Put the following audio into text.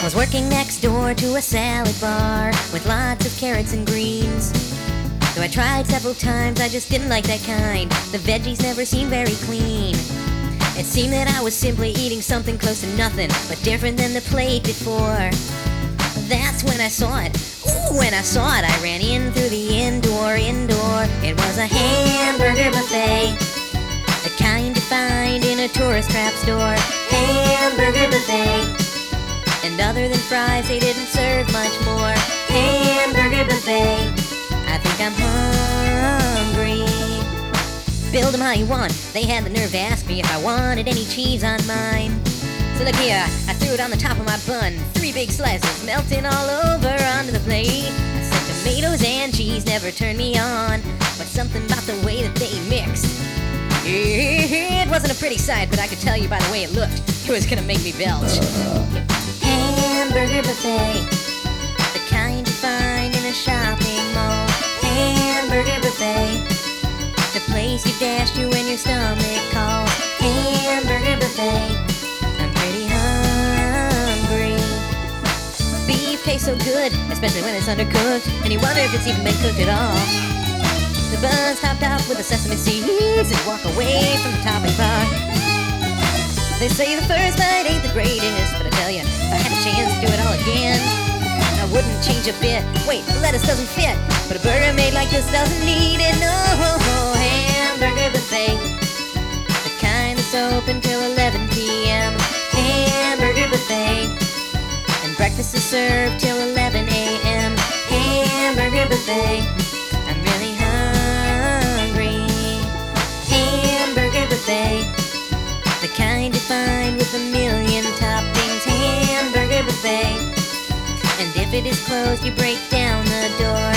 I was working next door to a salad bar with lots of carrots and greens. Though I tried several times, I just didn't like that kind. The veggies never seemed very clean. It seemed that I was simply eating something close to nothing, but different than the plate before. That's when I saw it. Ooh, when I saw it, I ran in through the indoor. It was a hamburger buffet, the kind you find in a tourist trap store. Hamburger buffet. And other than fries, they didn't serve much more. Hamburger buffet. I think I'm hungry. Build 'em how you want. They had the nerve to ask me if I wanted any cheese on mine. So look here, I threw it on the top of my bun. 3 big slices melting all over onto the plate. I said tomatoes and cheese never turned me on, but something about the way that they mixed. It wasn't a pretty sight, but I could tell you by the way it looked, it was gonna make me belch. Hamburger buffet, the kind you find in a shopping mall. Hamburger buffet, the place you dash to when your stomach calls. Hamburger buffet, I'm pretty hungry. Beef tastes so good, especially when it's undercooked, and you wonder if it's even been cooked at all. The bun's topped off with the sesame seeds and walk away from the topping bar. They say the first bite ain't the greatest, but I tell you, if I had a chance to do it all again, I wouldn't change a bit. Wait, the lettuce doesn't fit, but a burger made like this doesn't need it. No, hamburger buffet, the kind that's open till 11 p.m. Hamburger buffet, and breakfast is served till 11 a.m. Hamburger buffet, I'm really hungry. Hamburger buffet, the kind you find with a million toppings. Hamburger buffet, and if it is closed, you break down the door.